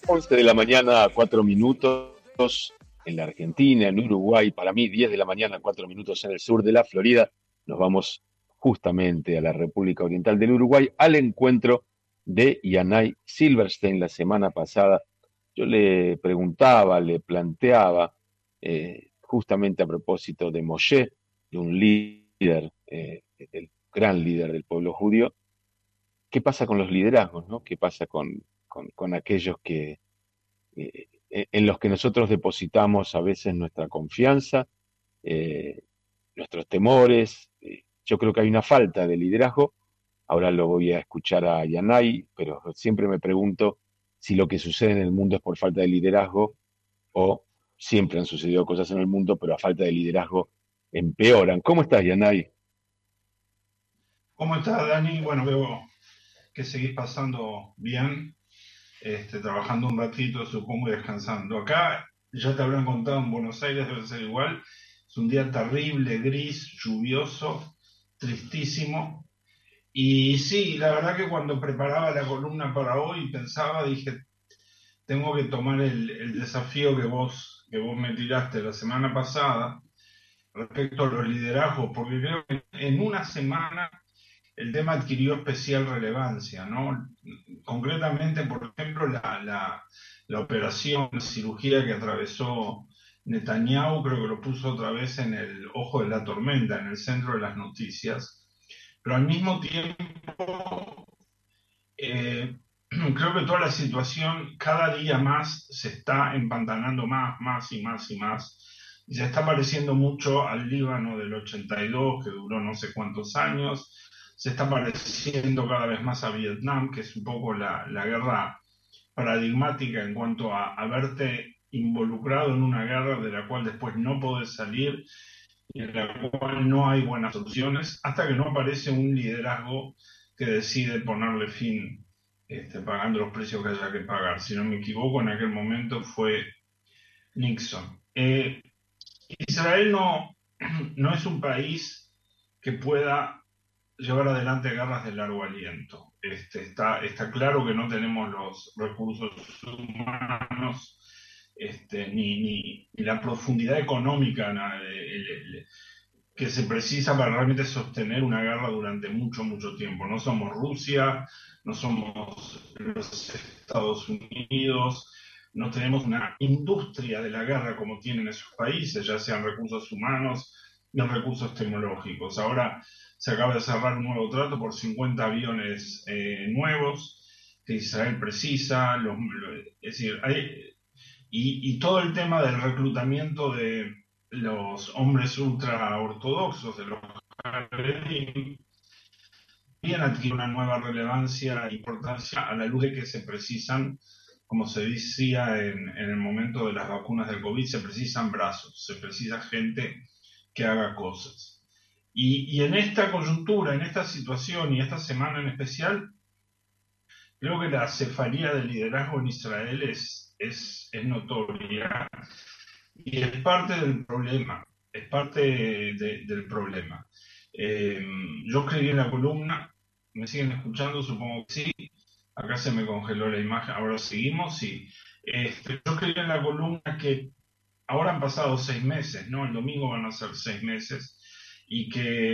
11 de la mañana, 4 minutos en la Argentina, en Uruguay, para mí 10 de la mañana, 4 minutos en el sur de la Florida. Nos vamos justamente a la República Oriental del Uruguay al encuentro de Yanai Silverstein la semana pasada. Yo le preguntaba, le planteaba, justamente a propósito de Moshe, de un líder, del gran líder del pueblo judío, ¿qué pasa con los liderazgos, ¿no? ¿Qué pasa con aquellos que, en los que nosotros depositamos a veces nuestra confianza, eh, nuestros temores? Yo creo que hay una falta de liderazgo. Ahora lo voy a escuchar a Yanai, pero siempre me pregunto si lo que sucede en el mundo es por falta de liderazgo o siempre han sucedido cosas en el mundo, pero a falta de liderazgo empeoran. ¿Cómo estás, Yanai? ¿Cómo estás, Dani? Bueno, veo que seguís pasando bien, trabajando un ratito, supongo, y descansando. Acá, ya te habrán contado, en Buenos Aires debe ser igual. Es un día terrible, gris, lluvioso, tristísimo. Y sí, la verdad que cuando preparaba la columna para hoy, pensaba, dije, tengo que tomar el desafío que vos me tiraste la semana pasada respecto a los liderazgos, porque creo que en una semana el tema adquirió especial relevancia, ¿no? Concretamente, por ejemplo, la operación, la cirugía que atravesó Netanyahu, creo que lo puso otra vez en el ojo de la tormenta, en el centro de las noticias, pero al mismo tiempo, creo que toda la situación cada día más se está empantanando más y más y más. Y se está pareciendo mucho al Líbano del 82, que duró no sé cuántos años. Se está pareciendo cada vez más a Vietnam, que es un poco la guerra paradigmática en cuanto a verte involucrado en una guerra de la cual después no podés salir y en la cual no hay buenas soluciones, hasta que no aparece un liderazgo que decide ponerle fin, pagando los precios que haya que pagar. Si no me equivoco, en aquel momento fue Nixon. Israel no es un país que pueda llevar adelante guerras de largo aliento. Está claro que no tenemos los recursos humanos, ni la profundidad económica que se precisa para realmente sostener una guerra durante mucho tiempo. No somos Rusia, no somos los Estados Unidos, no tenemos una industria de la guerra como tienen esos países, ya sean recursos humanos ni recursos tecnológicos. Ahora se acaba de cerrar un nuevo trato por 50 aviones nuevos que Israel precisa, es decir, y todo el tema del reclutamiento de los hombres ultra ortodoxos, de los Haredim, bien adquiere una nueva relevancia e importancia a la luz de que se precisan, como se decía en el momento de las vacunas del COVID, se precisan brazos, se precisa gente que haga cosas. Y en esta coyuntura, en esta situación y esta semana en especial, creo que la cefalía del liderazgo en Israel es notoria y es parte del problema, es parte del problema. Eh, yo escribí en la columna, me siguen escuchando, supongo que sí, acá se me congeló la imagen, ahora seguimos, sí. Yo escribí en la columna que ahora han pasado 6 meses, ¿no? El domingo van a ser 6 meses y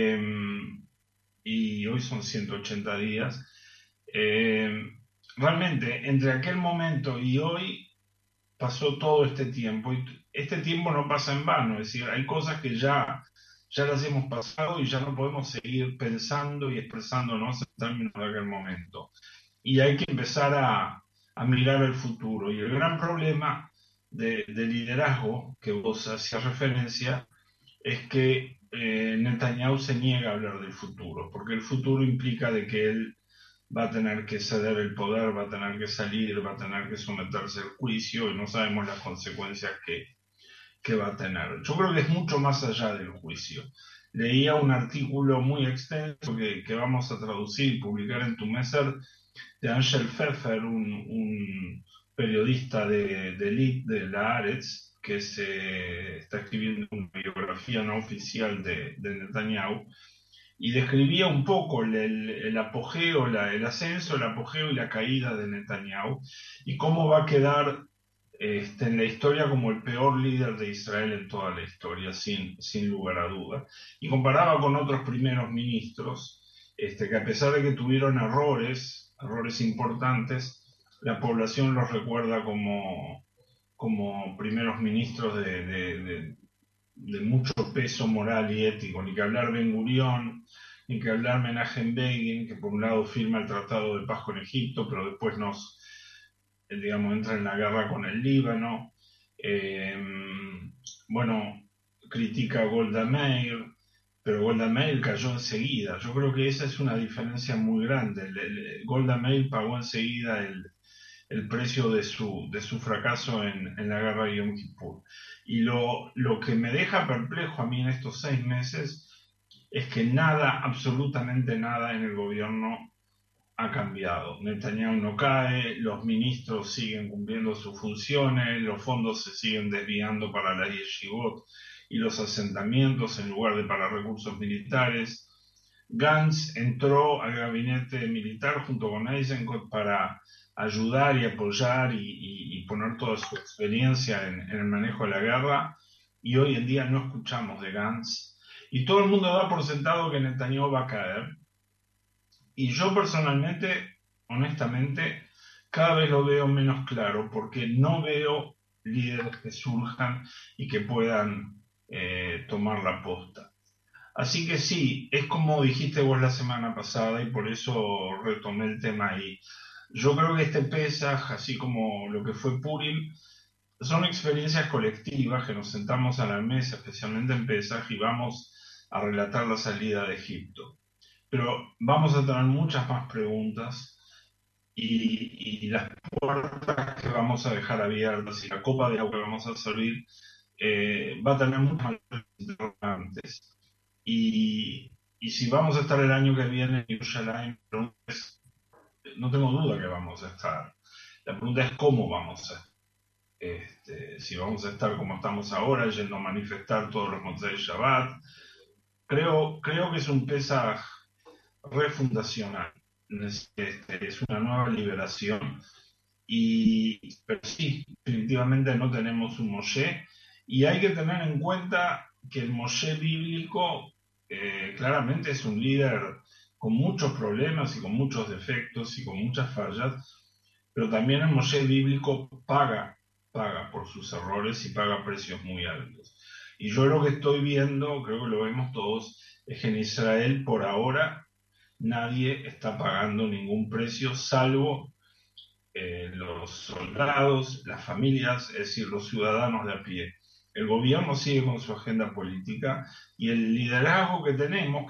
y hoy son 180 días. Eh, Realmente, entre aquel momento y hoy pasó todo este tiempo y este tiempo no pasa en vano, es decir, hay cosas que ya las hemos pasado y ya no podemos seguir pensando y expresándonos en términos de aquel momento. Y hay que empezar a mirar el futuro. Y el gran problema de liderazgo que vos hacías referencia es que Netanyahu se niega a hablar del futuro, porque el futuro implica de que él va a tener que ceder el poder, va a tener que salir, va a tener que someterse al juicio y no sabemos las consecuencias que va a tener. Yo creo que es mucho más allá del juicio. Leía un artículo muy extenso que vamos a traducir y publicar en tu Messer de Angel Pfeffer, un periodista de elite de la Haaretz, que se está escribiendo una biografía no oficial de Netanyahu, y describía un poco el apogeo, el ascenso, el apogeo y la caída de Netanyahu, y cómo va a quedar en la historia como el peor líder de Israel en toda la historia, sin lugar a duda. Y comparaba con otros primeros ministros, que a pesar de que tuvieron errores importantes, la población los recuerda como primeros ministros de mucho peso moral y ético, ni que hablar Ben Gurión, ni que hablar Menachem Begin, que por un lado firma el Tratado de Paz con Egipto, pero después entra en la guerra con el Líbano. Bueno, critica a Golda Meir, pero Golda Meir cayó enseguida. Yo creo que esa es una diferencia muy grande. Golda Meir pagó enseguida el precio de su fracaso en la guerra de Yom Kippur. Y lo que me deja perplejo a mí en estos 6 meses es que nada, absolutamente nada en el gobierno ha cambiado. Netanyahu no cae, los ministros siguen cumpliendo sus funciones, los fondos se siguen desviando para la yeshivot y los asentamientos en lugar de para recursos militares. Gantz entró al gabinete militar junto con Eisenkot para ayudar y apoyar y poner toda su experiencia en el manejo de la guerra, y hoy en día no escuchamos de Gantz, y todo el mundo da por sentado que Netanyahu va a caer. Y yo personalmente, honestamente, cada vez lo veo menos claro, porque no veo líderes que surjan y que puedan tomar la posta. Así que sí, es como dijiste vos la semana pasada, y por eso retomé el tema ahí. Yo creo que este Pesaj, así como lo que fue Purim, son experiencias colectivas que nos sentamos a la mesa, especialmente en Pesaj, y vamos a relatar la salida de Egipto. Pero vamos a tener muchas más preguntas, y las puertas que vamos a dejar abiertas y la copa de agua que vamos a servir va a tener muchas más interrogantes. Y si vamos a estar el año que viene en Yerushalayim, no tengo duda que vamos a estar. La pregunta es cómo vamos a estar. Si vamos a estar como estamos ahora, yendo a manifestar todos los Motzei Shabbat. Creo que es un Pesaj refundacional. Es una nueva liberación. Pero sí, definitivamente no tenemos un Moshe. Y hay que tener en cuenta que el Moshe bíblico claramente es un líder con muchos problemas y con muchos defectos y con muchas fallas, pero también el Moshe bíblico paga por sus errores y paga precios muy altos. Y yo lo que estoy viendo, creo que lo vemos todos, es que en Israel por ahora nadie está pagando ningún precio, salvo los soldados, las familias, es decir, los ciudadanos de a pie. El gobierno sigue con su agenda política, y el liderazgo que tenemos,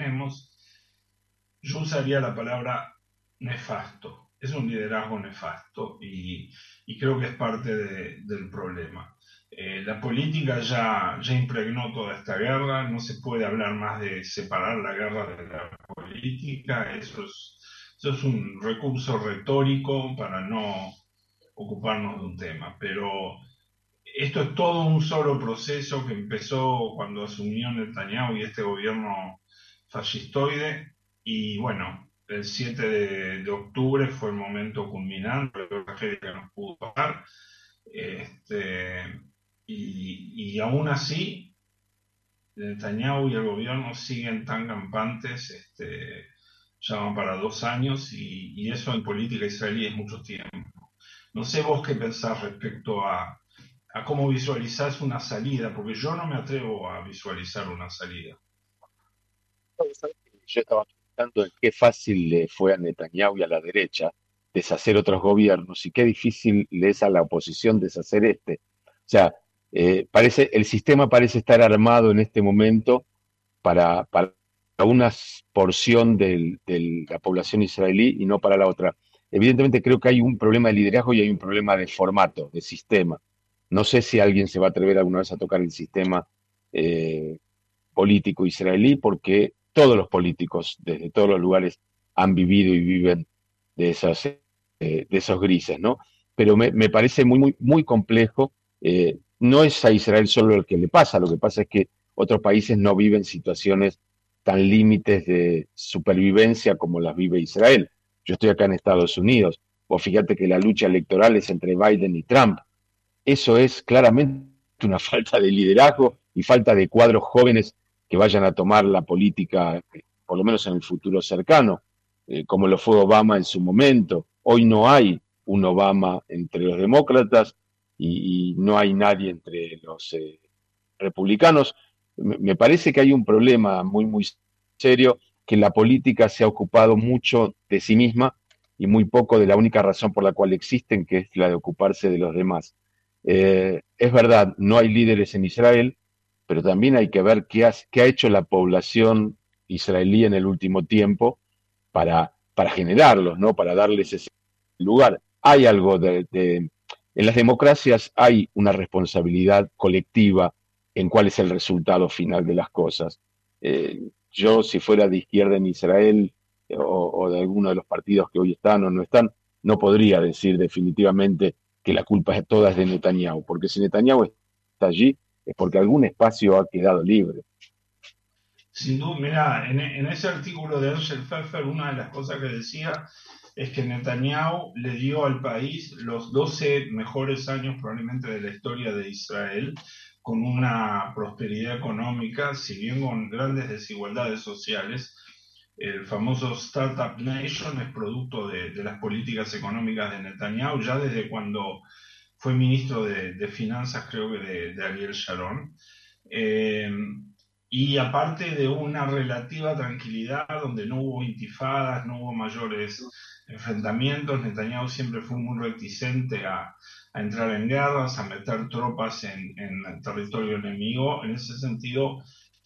yo usaría la palabra nefasto. Es un liderazgo nefasto, y creo que es parte del problema. La política ya impregnó toda esta guerra, no se puede hablar más de separar la guerra de la política, eso es un recurso retórico para no ocuparnos de un tema, pero esto es todo un solo proceso que empezó cuando asumió Netanyahu y este gobierno fascistoide, y bueno, el 7 de octubre fue el momento culminante, la tragedia que nos pudo pasar, y aún así Netanyahu y el gobierno siguen tan campantes, ya van para 2 años, y eso en política israelí es mucho tiempo. No sé vos qué pensás respecto a cómo visualizás una salida, porque yo no me atrevo a visualizar una salida. Yo estaba pensando en qué fácil le fue a Netanyahu y a la derecha deshacer otros gobiernos y qué difícil le es a la oposición deshacer este. O sea, el sistema parece estar armado en este momento para una porción de la población israelí y no para la otra. Evidentemente creo que hay un problema de liderazgo y hay un problema de formato, de sistema. No sé si alguien se va a atrever alguna vez a tocar el sistema eh, político israelí, porque todos los políticos desde todos los lugares han vivido y viven de esos grises, ¿no? Pero me parece muy complejo. No es a Israel solo lo que le pasa, lo que pasa es que otros países no viven situaciones tan límites de supervivencia como las vive Israel. Yo estoy acá en Estados Unidos. Vos fíjate que la lucha electoral es entre Biden y Trump. Eso es claramente una falta de liderazgo y falta de cuadros jóvenes que vayan a tomar la política, por lo menos en el futuro cercano, como lo fue Obama en su momento. Hoy no hay un Obama entre los demócratas y no hay nadie entre los republicanos. Me parece que hay un problema muy, muy serio, que la política se ha ocupado mucho de sí misma y muy poco de la única razón por la cual existen, que es la de ocuparse de los demás. Es verdad, no hay líderes en Israel, pero también hay que ver qué ha hecho la población israelí en el último tiempo para generarlos, ¿no? Para darles ese lugar. Hay algo en las democracias hay una responsabilidad colectiva en cuál es el resultado final de las cosas. Yo, si fuera de izquierda en Israel o de alguno de los partidos que hoy están o no están, no podría decir definitivamente que la culpa es toda de Netanyahu, porque si Netanyahu está allí es porque algún espacio ha quedado libre. Sin duda, mira, en ese artículo de Ansel Pfeffer, una de las cosas que decía es que Netanyahu le dio al país los 12 mejores años probablemente de la historia de Israel, con una prosperidad económica, si bien con grandes desigualdades sociales. El famoso Startup Nation es producto de las políticas económicas de Netanyahu, ya desde cuando fue ministro de Finanzas, creo que de Ariel Sharon. Eh, y aparte de una relativa tranquilidad donde no hubo intifadas, no hubo mayores enfrentamientos, Netanyahu siempre fue muy reticente a entrar en guerras, a meter tropas en territorio enemigo. En ese sentido,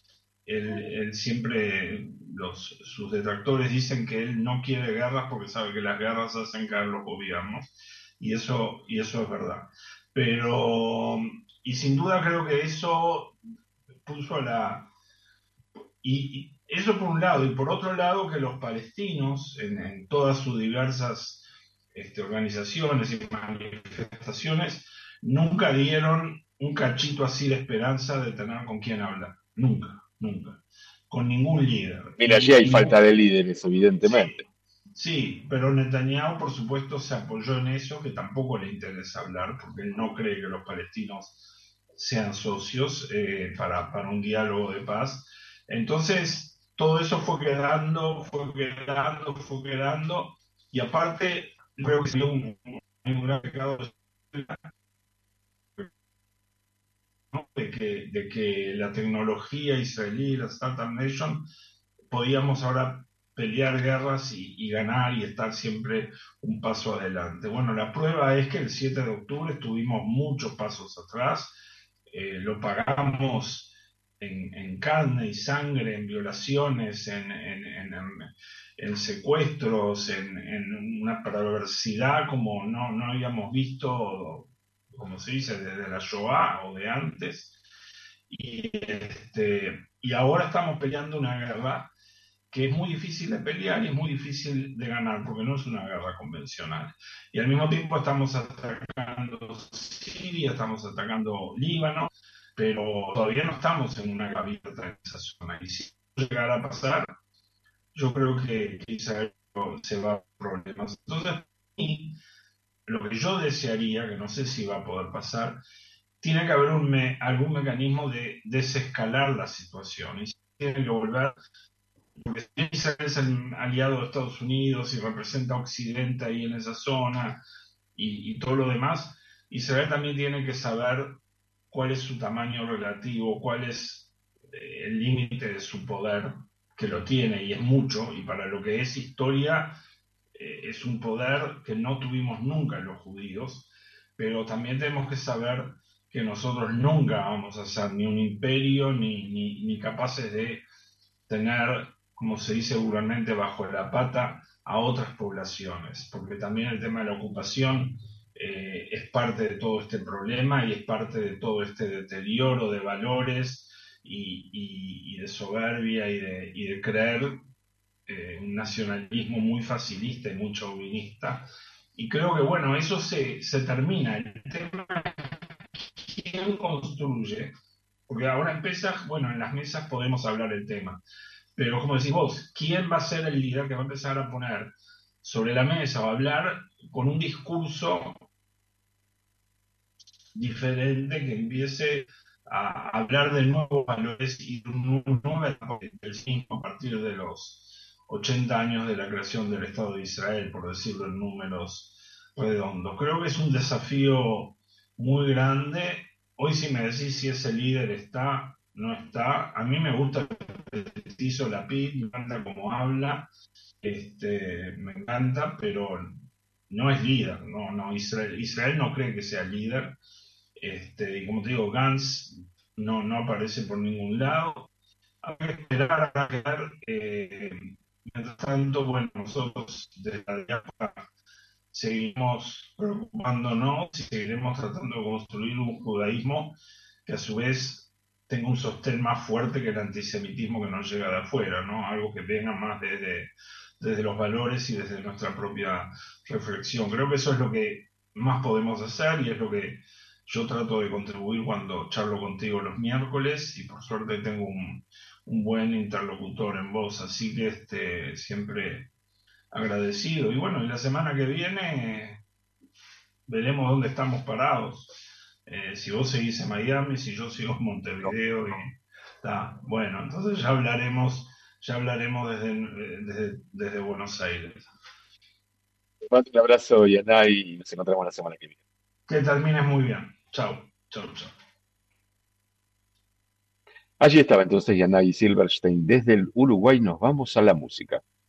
él siempre, sus detractores dicen que él no quiere guerras porque sabe que las guerras hacen caer los gobiernos, y eso es verdad. Pero, y sin duda creo que eso puso y eso por un lado, y por otro lado que los palestinos, en todas sus diversas organizaciones y manifestaciones, nunca dieron un cachito así de esperanza de tener con quién hablar. Nunca, nunca. Con ningún líder. Mira, allí hay falta de líderes, Sí, evidentemente. sí, pero Netanyahu, por supuesto, se apoyó en eso, que tampoco le interesa hablar, porque él no cree que los palestinos sean socios para un diálogo de paz. Entonces, todo eso fue quedando, fue quedando, fue quedando, y aparte, creo que sería un gran pecado, ¿no? de que la tecnología israelí, la Startup Nation, podíamos ahora pelear guerras y ganar y estar siempre un paso adelante. Bueno, la prueba es que el 7 de octubre estuvimos muchos pasos atrás, lo pagamos en carne y sangre, en violaciones, en secuestros, en una perversidad como no habíamos visto, como se dice, desde la Shoah o de antes. Y ahora estamos peleando una guerra que es muy difícil de pelear y es muy difícil de ganar, porque no es una guerra convencional. Y al mismo tiempo estamos atacando Siria, estamos atacando Líbano, pero todavía no estamos en una guerra abierta en esa zona. Y si llegara a pasar, yo creo que Israel se va a problemas. Entonces, lo que yo desearía, que no sé si va a poder pasar, tiene que haber algún mecanismo de desescalar la situación. Y tiene que volver, porque Israel es el aliado de Estados Unidos y representa a Occidente ahí en esa zona y todo lo demás, Israel también tiene que saber cuál es su tamaño relativo, cuál es el límite de su poder, que lo tiene y es mucho, y para lo que es historia, es un poder que no tuvimos nunca los judíos, pero también tenemos que saber que nosotros nunca vamos a ser ni un imperio ni capaces de tener, como se dice vulgarmente, bajo la pata a otras poblaciones, porque también el tema de la ocupación es parte de todo este problema y es parte de todo este deterioro de valores y de soberbia y de creer un nacionalismo muy facilista y muy chauvinista. Y creo que, bueno, eso se termina. El tema es quién construye, porque ahora empieza, bueno, en las mesas podemos hablar el tema, Pero como decís vos, ¿quién va a ser el líder que va a empezar a poner sobre la mesa o a hablar con un discurso diferente que empiece a hablar de nuevos valores y de un nuevo etapa del sismo a partir de los 80 años de la creación del Estado de Israel, por decirlo en números redondos? Creo que es un desafío muy grande. Hoy si me decís si ese líder está, no está, a mí me gusta el petizo Lapid, me encanta cómo habla, me encanta, pero no es líder, Israel no cree que sea líder, y como te digo, Gantz no aparece por ningún lado. Hay que esperar a ver. Mientras tanto, bueno, nosotros desde la diáspora seguimos preocupándonos y seguiremos tratando de construir un judaísmo que a su vez tenga un sostén más fuerte que el antisemitismo que nos llega de afuera, ¿no? Algo que venga más desde los valores y desde nuestra propia reflexión. Creo que eso es lo que más podemos hacer y es lo que yo trato de contribuir cuando charlo contigo los miércoles y por suerte tengo un buen interlocutor en vos, así que siempre agradecido. Y bueno, y la semana que viene veremos dónde estamos parados. Si vos seguís en Miami, si yo sigo en Montevideo y está. Bueno, entonces ya hablaremos desde Buenos Aires. Te mando un abrazo, Yanai, y nos encontramos la semana que viene. Que termines muy bien. Chao, chao, chao. Allí estaba entonces Yanai Silverstein. Desde el Uruguay nos vamos a la música.